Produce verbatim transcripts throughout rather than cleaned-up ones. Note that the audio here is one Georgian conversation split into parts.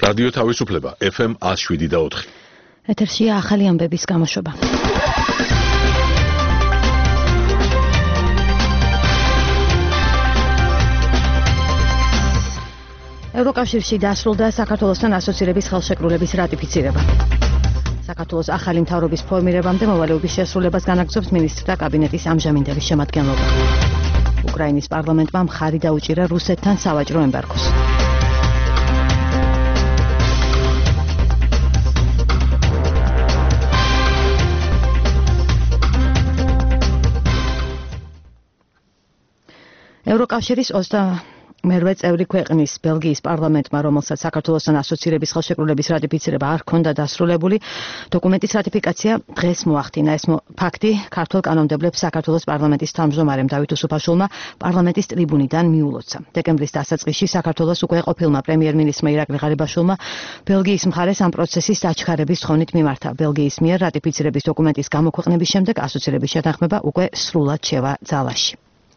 რადიო თავისუფლება ეფ ემ one oh seven და four. ეთერშია ახალი ამბების გამოშვება. ევროკავშირში დასრულდა საქართველოსთან ასოცირების ხელშეკრულების რატიფიცირება. საქართველოს ახალი მთავრობის ფორმირებამდე მოვალეობის შესრულებას განაგრძობს მინისტრთა კაბინეტის ამჟამინდელი შემადგენლობა. უკრაინის პარლამენტმა მხარი დაუჭირა რუსეთთან სავაჭრო ემბარგოს. ევროკავშირის ოცდამერვე წევრი ქვეყნის ბელგიის პარლამენტმა, რომელსაც საქართველოსთან ასოცირების ხელშეკრულების რატიფიცირება არ ჰქონდა დასრულებული, დოკუმენტის რატიფიკაცია დღეს მოახდინა. ეს ფაქტი ქართულ კანონმდებლებს საქართველოს პარლამენტის თავმჯდომარემ დავით უსუფაშვილმა პარლამენტის ტრიბუნიდან მიულოცა. დეკემბრის დასაწყისში საქართველოს უკვე ყოფილმა პრემიერ-მინისტრმა ირაკლი ღარიბაშვილმა ბელგიის მხარეს ამ პროცესის დაჩქარების თხოვნით მიმართა. ბელგიის მიერ რატიფიცირების დოკუმენტის გამოქვეყნების შემდეგ ასოცირების შეთანხმება უკვე სრულად შევა ძალაში.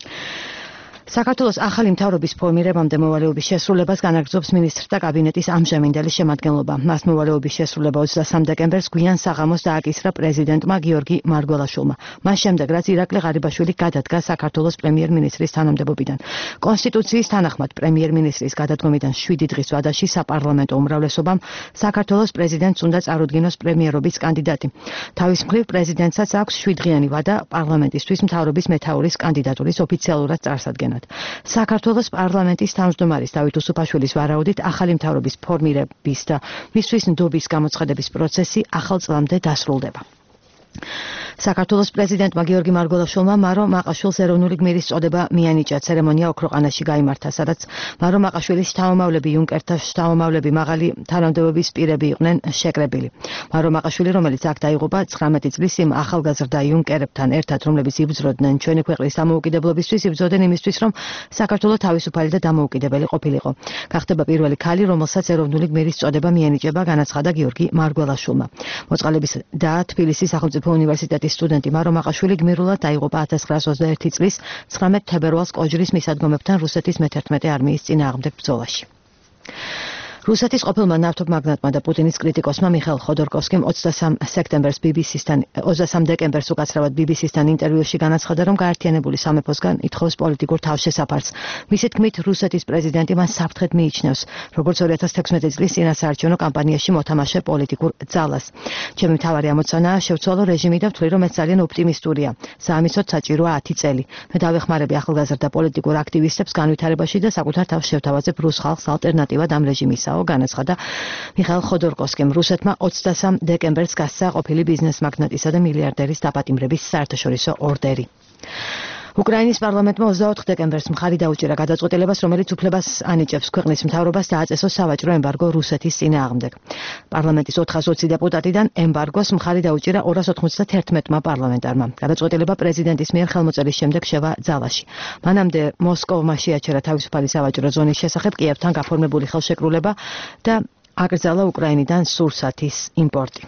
საქართველოს ახალი მთავრობის ფორმირებამდე მოვალეობის შესრულებას განაგრძობს მინისტრთა კაბინეტის ამჟამინდელი შემადგენლობა. მას მოვალეობის შესრულება ოცდასამ დეკემბერს გვიან საღამოს დააკისრა პრეზიდენტმა გიორგი მარგველაშვილმა. მას შემდეგ, რაც ირაკლი ღარიბაშვილი გადადგა საქართველოს პრემიერ-მინისტრის თანამდებობიდან. კონსტიტუციის თანახმად პრემიერ-მინისტრის გადადგომიდან შვიდი დღის ვადაში საპარლამენტო უმრავლესობამ საქართველოს პრეზიდენტს უნდა წარუდგინოს პრემიერობის კანდიდატი. თავის მხრივ პრეზიდენტსაც აქვს შვიდდღიანი ვადა პარლამენტისთვის მთავრობის მეთაურის კანდიდატურის ოფიციალურად წარსადგენად. საქართველოს პარლამენტის თავმჯდომარის დავით უსუფაშვილის ვარაუდით ახალი მთავრობის ფორმირების და მისთვის ნდობის გამოცხადების პროცესი ახალ წლამდე დასრულდება. საქართველოს პრეზიდენტმა გიორგი მარგველაშვილმა მარო მაყაშვილს ეროვნული გმირის წოდება მიანიჭა. ცერემონია ოქროყანაში გაიმართა, სადაც მარო მაყაშვილის შთამომავლები იუნკერთა შთამომავლები მაღალი თანამდებობის პირები იყვნენ შეკრებილი. მარო მაყაშვილი, რომელიც აქ დაიღუპა ცხრამეტი წლის იმ ახალგაზრდა იუნკერებთან ერთად, რომლებიც იბრძოდნენ ჩვენი ქვეყნის დამოუკიდებლობისთვის, იბრძოდნენ იმისთვის, რომ საქართველოს თავისუფალი და დამოუკიდებელი ყოფილიყო. გახდება პირველი ქალი, რომელსაც ეროვნული გმირის წოდება მიანიჭება, განაცხადა გიორგი მარგველაშვილმა. მოწყალების და თბილისის სახელმწიფო უნივერსიტეტის სტუდენტი მარო მაყაშვილი გმირულად დაიღუპა ათას ცხრაას ოცდაერთი წლის ცხრამეტ თებერვალს კოჯრის მისადგომებთან რუსეთის მეთერთმეტე არმიის წინააღმდეგ ბრძოლაში. რუსეთის ყოფილმა ნავთობმაგნატმა და პუტინის კრიტიკოსმა მიხაილ ხოდორკოვსკიმ ოცდასამ სექტემბერს ბი ბი სისთან ოცდასამ დეკემბერს უკაცრავად ბი ბი სისთან ინტერვიუში განაცხადა, რომ გაერთიანებული სამეფოსგან ითხოვს პოლიტიკურ თავშესაფარს. მისი თქმით, რუსეთის პრეზიდენტი მას საფრთხედ მიიჩნევს, როგორც ორი ათას თექვსმეტი წლის წინასაარჩევნო კამპანიაში მოთამაშე პოლიტიკურ ძალას. ჩემი მთავარი ამოცანაა შევცვალო რეჟიმი და ვთვლი, რომ ეს ძალიან ოპტიმისტურია. საამისოდ საჭიროა ათი წელი. მე დავეხმარები ახალგაზრდა პოლიტიკურ აქტივისტებს განვითარებაში და საკუთარ თავს შევთავაზებ რუს ხალხს ალტერნატივად ამ რეჟიმისა. განაცხადა მიხაილ ხოდორკოვსკიმ. რუსეთმა ოცდასამ დეკემბერს გასცა ყოფილი ბიზნეს მაგნატისა და მილიარდერის დაპატიმრების საერთაშორისო ორდერი. უკრაინის პარლამენტმა ოცდაოთხ დეკემბერს მხარი დაუჭირა გადაწყვეტილებას, რომელიც უფლებას ანიჭებს ქვეყნის მთავრობას დააწესოს სავაჭრო ემბარგო რუსეთის წინააღმდეგ. პარლამენტის ოთხას ოცი დეპუტატიდან ემბარგოს მხარი დაუჭირა ორას ოთხმოცდათერთმეტმა პარლამენტარმა. გადაწყვეტილება პრეზიდენტის მიერ ხელმოწერის შემდეგ შევა ძალაში. მანამდე მოსკოვმა შეაჩერა თავისუფალი სავაჭრო ზონის შესახებ კიევთან გაფორმებული ხელშეკრულება და აკრძალა უკრაინიდან სურსათის იმპორტი.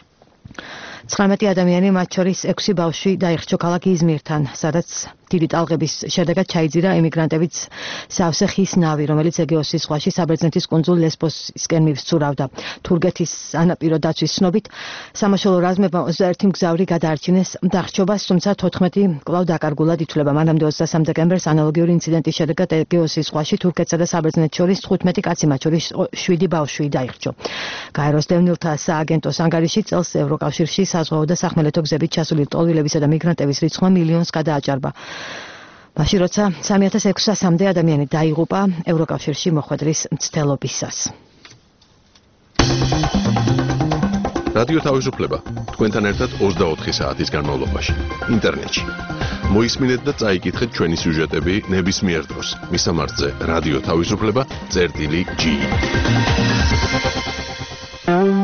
ცხრამეტი ადამიანი, მათ შორის ექვსი ბავშვი დაიხრჩო ქალაქ იზმირთან, სადაც დიდი ტალღების შედეგად ჩაიძირა ემიგრანტების სავსე ხის ნავი, რომელიც ეგეოსის ზღვაში საბერძნეთის კუნძულ ლესბოსისკენ მივსწურავდა. თურქეთის სანაპირო დაცვის ცნობით, სამაშველო რაზმებმა ოცდაერთი მგზავრი გადაარჩინეს დახჭობას, თუმცა თოთხმეტი კვლავ დაკარგულად ითვლება. მანამდე ოცდასამ დეკემბერს ანალოგიური ინციდენტის შედეგად ეგეოსის ზღვაში თურქეთსა და საბერძნეთს შორის თხუთმეტი კაცი, მათ შორის შვიდი ბავშვი დაიხრჩო. გაეროს დევნილთა სააგენტოს ანგარიში წელს ევროკავშირში საზღვაო და სახმელეთო გზებით ჩასული ტოლვილებისა და მიგრანტების რიცხვმა მილიონს გადააჭარბა. მაშინ როცა სამი ათას ექვსასამდე ადამიანი დაიღუპა ევროკავშირში მოხვედრის მცდელობისას. რადიო თავისუფლება თქვენთან ერთად ოცდაოთხი საათის განმავლობაში ინტერნეტში. მოისმინეთ და წაიკითხეთ ჩვენი სიუჟეტები ნებისმიერ დროს. მისამართზე რადიო თავისუფლება წერტილი ჯი.